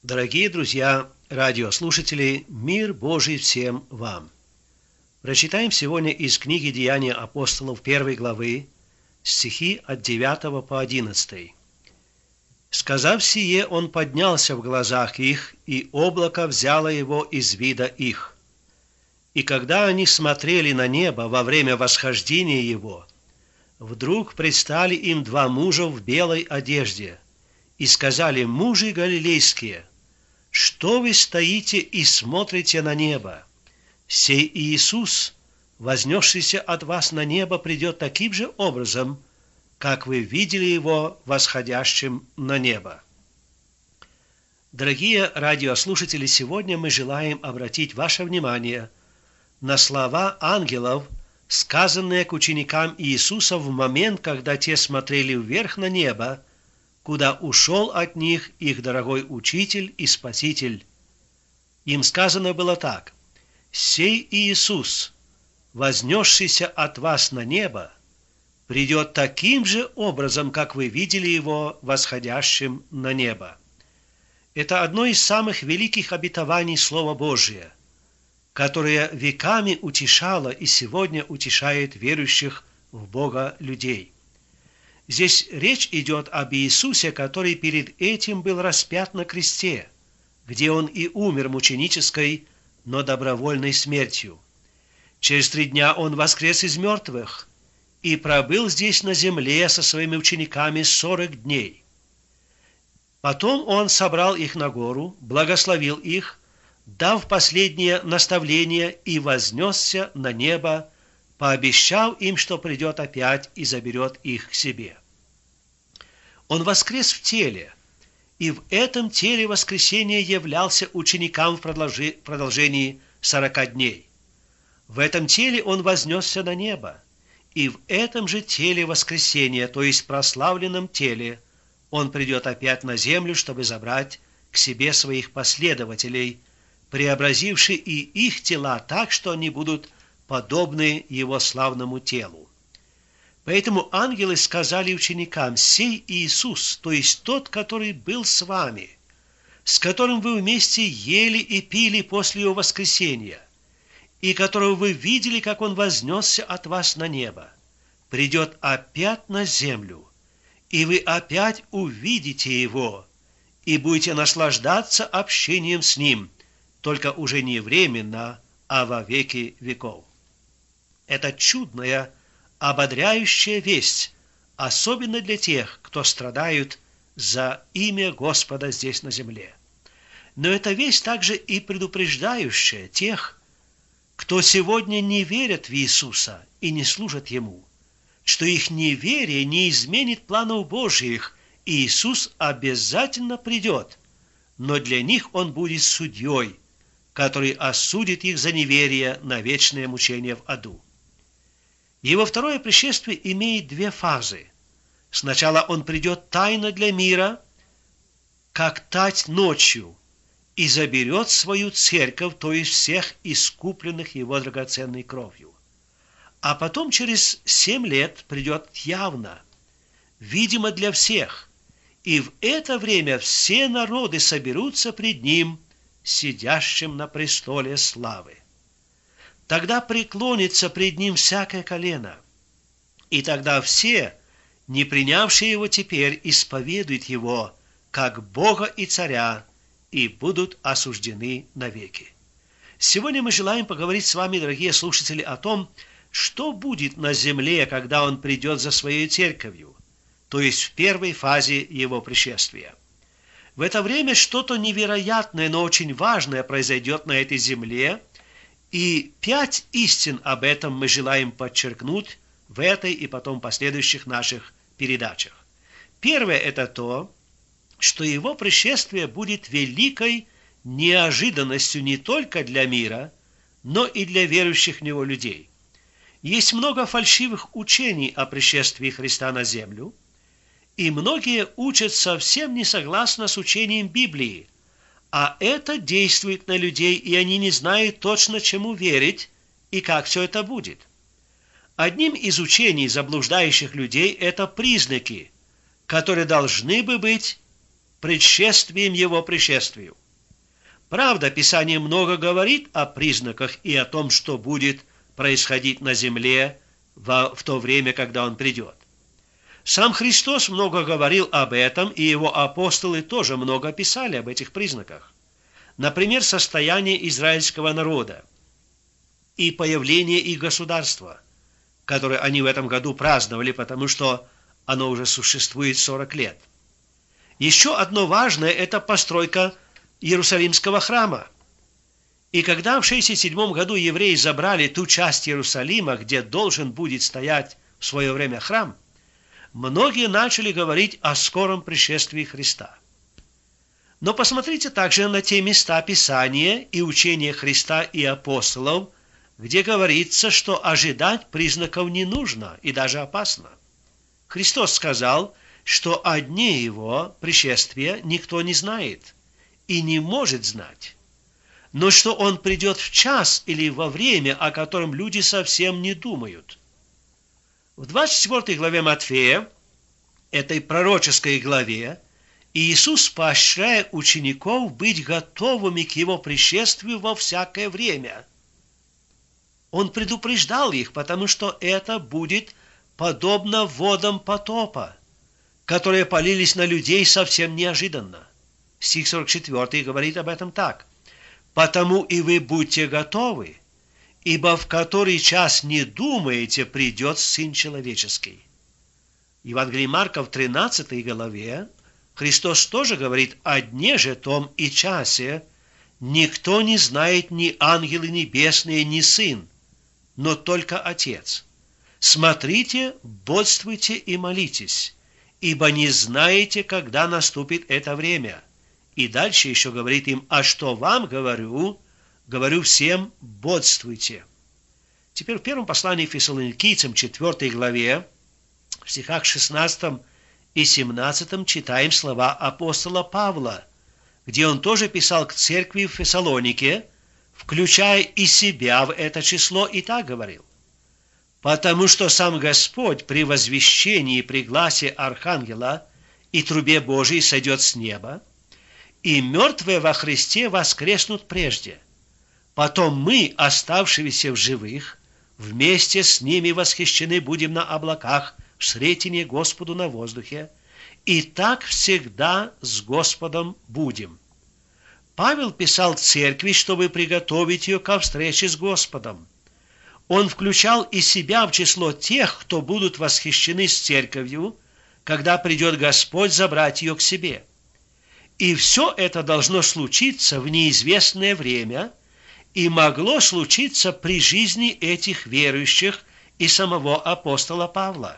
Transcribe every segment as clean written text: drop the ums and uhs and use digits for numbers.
Дорогие друзья, радиослушатели, мир Божий всем вам! Прочитаем сегодня из книги «Деяния апостолов» 1 главы, стихи от 9 по 11. «Сказав сие, он поднялся в глазах их, и облако взяло его из вида их. И когда они смотрели на небо во время восхождения его, вдруг предстали им два мужа в белой одежде, и сказали: мужи галилейские, что вы стоите и смотрите на небо? Сей Иисус, вознесшийся от вас на небо, придет таким же образом, как вы видели его восходящим на небо». Дорогие радиослушатели, сегодня мы желаем обратить ваше внимание на слова ангелов, сказанные к ученикам Иисуса в момент, когда те смотрели вверх на небо, куда ушел от них их дорогой Учитель и Спаситель. Им сказано было так: «Сей Иисус, вознесшийся от вас на небо, придет таким же образом, как вы видели его восходящим на небо». Это одно из самых великих обетований Слова Божия, которое веками утешало и сегодня утешает верующих в Бога людей. Здесь речь идет об Иисусе, который перед этим был распят на кресте, где он и умер мученической, но добровольной смертью. Через 3 дня он воскрес из мертвых и пробыл здесь на земле со своими учениками 40 дней. Потом он собрал их на гору, благословил их, дав последнее наставление, и вознесся на небо, пообещав им, что придет опять и заберет их к себе. Он воскрес в теле, и в этом теле воскресения являлся ученикам в продолжении 40 дней. В этом теле он вознесся на небо, и в этом же теле воскресения, то есть прославленном теле, он придет опять на землю, чтобы забрать к себе своих последователей, преобразивши и их тела так, что они будут подобны его славному телу. Поэтому ангелы сказали ученикам: «Сей Иисус, то есть тот, который был с вами, с которым вы вместе ели и пили после его воскресения, и которого вы видели, как он вознесся от вас на небо, придет опять на землю, и вы опять увидите его, и будете наслаждаться общением с ним, только уже не временно, а во веки веков». Это чудная, ободряющая весть, особенно для тех, кто страдают за имя Господа здесь на земле. Но эта весть также и предупреждающая тех, кто сегодня не верят в Иисуса и не служат Ему, что их неверие не изменит планов Божьих, и Иисус обязательно придет, но для них Он будет судьей, который осудит их за неверие на вечное мучение в аду. Его второе пришествие имеет 2 фазы. Сначала он придет тайно для мира, как тать ночью, и заберет свою церковь, то есть всех искупленных его драгоценной кровью. А потом через 7 лет придет явно, видимо для всех, и в это время все народы соберутся пред ним, сидящим на престоле славы. Тогда преклонится пред ним всякое колено, и тогда все, не принявшие его теперь, исповедуют его как Бога и Царя, и будут осуждены навеки. Сегодня мы желаем поговорить с вами, дорогие слушатели, о том, что будет на земле, когда он придет за своей церковью, то есть в первой фазе его пришествия. В это время что-то невероятное, но очень важное произойдет на этой земле, и 5 истин об этом мы желаем подчеркнуть в этой и потом последующих наших передачах. Первое – это то, что его пришествие будет великой неожиданностью не только для мира, но и для верующих в него людей. Есть много фальшивых учений о пришествии Христа на землю, и многие учат совсем не согласно с учением Библии, а это действует на людей, и они не знают точно, чему верить и как все это будет. Одним из учений заблуждающих людей это признаки, которые должны бы быть предшествием Его пришествию. Правда, Писание много говорит о признаках и о том, что будет происходить на земле в то время, когда Он придет. Сам Христос много говорил об этом, и Его апостолы тоже много писали об этих признаках. Например, состояние израильского народа и появление их государства, которое они в этом году праздновали, потому что оно уже существует 40 лет. Еще одно важное – это постройка Иерусалимского храма. И когда в 67 году евреи забрали ту часть Иерусалима, где должен будет стоять в свое время храм, многие начали говорить о скором пришествии Христа. Но посмотрите также на те места Писания и учения Христа и апостолов, где говорится, что ожидать признаков не нужно и даже опасно. Христос сказал, что о дне Его пришествия никто не знает и не может знать, но что Он придет в час или во время, о котором люди совсем не думают. В 24 главе Матфея, этой пророческой главе, Иисус поощряет учеников быть готовыми к Его пришествию во всякое время. Он предупреждал их, потому что это будет подобно водам потопа, которые полились на людей совсем неожиданно. Стих 44 говорит об этом так. «Потому и вы будьте готовы, ибо в который час не думаете, придет Сын Человеческий». В Евангелии Марка в 13 главе Христос тоже говорит о дне же том и часе. Никто не знает, ни ангелы небесные, ни Сын, но только Отец. Смотрите, бодрствуйте и молитесь, ибо не знаете, когда наступит это время. И дальше еще говорит им: а что вам говорю, говорю всем, бодрствуйте. Теперь в первом послании Фессалоникийцам, 4 главе, в стихах 16 и 17 читаем слова апостола Павла, где он тоже писал к церкви в Фессалонике, включая и себя в это число, и так говорил: «Потому что сам Господь при возвещении и при гласе архангела и трубе Божией сойдет с неба, и мертвые во Христе воскреснут прежде. Потом мы, оставшиеся в живых, вместе с ними восхищены будем на облаках в сретение Господу на воздухе, и так всегда с Господом будем». Павел писал церкви, чтобы приготовить ее ко встрече с Господом. Он включал и себя в число тех, кто будут восхищены с церковью, когда придет Господь забрать ее к себе. И все это должно случиться в неизвестное время и могло случиться при жизни этих верующих и самого апостола Павла.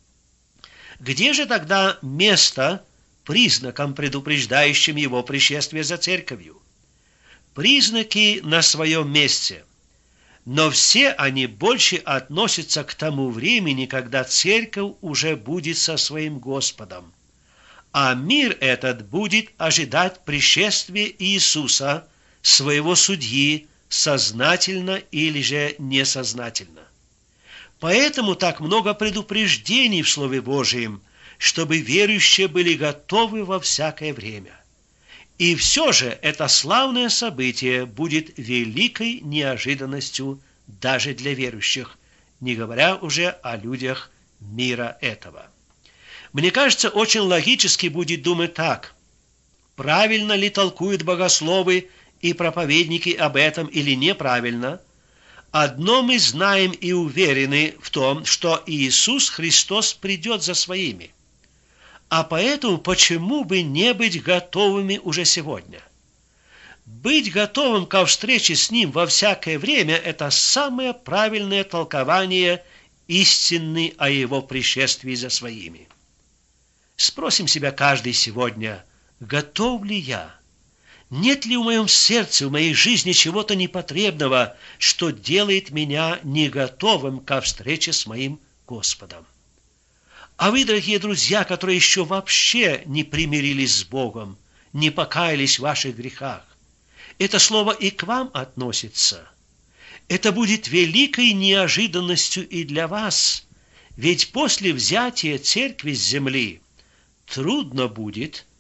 Где же тогда место признакам, предупреждающим его пришествие за церковью? Признаки на своем месте, но все они больше относятся к тому времени, когда церковь уже будет со своим Господом, а мир этот будет ожидать пришествия Иисуса, своего судьи, сознательно или же несознательно. Поэтому так много предупреждений в Слове Божьем, чтобы верующие были готовы во всякое время. И все же это славное событие будет великой неожиданностью даже для верующих, не говоря уже о людях мира этого. Мне кажется, очень логически будет думать так: правильно ли толкуют богословы и проповедники об этом или неправильно? Одно мы знаем и уверены в том, что Иисус Христос придет за своими. А поэтому почему бы не быть готовыми уже сегодня? Быть готовым ко встрече с Ним во всякое время – это самое правильное толкование истины о Его пришествии за своими. Спросим себя каждый сегодня: готов ли я? Нет ли в моем сердце, в моей жизни чего-то непотребного, что делает меня не готовым ко встрече с моим Господом? А вы, дорогие друзья, которые еще вообще не примирились с Богом, не покаялись в ваших грехах, это слово и к вам относится. Это будет великой неожиданностью и для вас, ведь после взятия церкви с земли трудно будет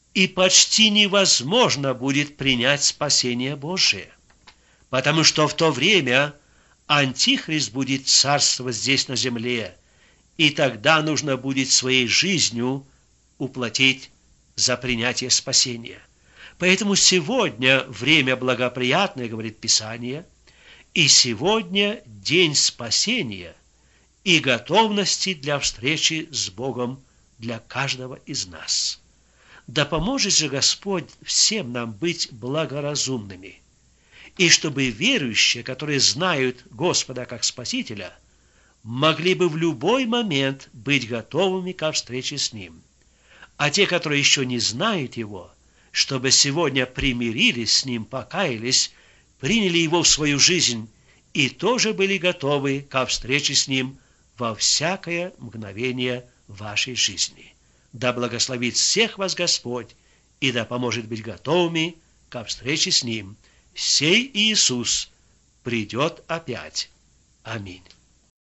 и почти невозможно будет принять спасение Божие, потому что в то время Антихрист будет царствовать здесь на земле, и тогда нужно будет своей жизнью уплатить за принятие спасения. Поэтому сегодня время благоприятное, говорит Писание, и сегодня день спасения и готовности для встречи с Богом для каждого из нас. Да поможет же Господь всем нам быть благоразумными, и чтобы верующие, которые знают Господа как Спасителя, могли бы в любой момент быть готовыми ко встрече с Ним. А те, которые еще не знают Его, чтобы сегодня примирились с Ним, покаялись, приняли Его в свою жизнь и тоже были готовы ко встрече с Ним во всякое мгновение вашей жизни. Да благословит всех вас Господь и да поможет быть готовыми ко встрече с Ним. Сей Иисус придет опять. Аминь.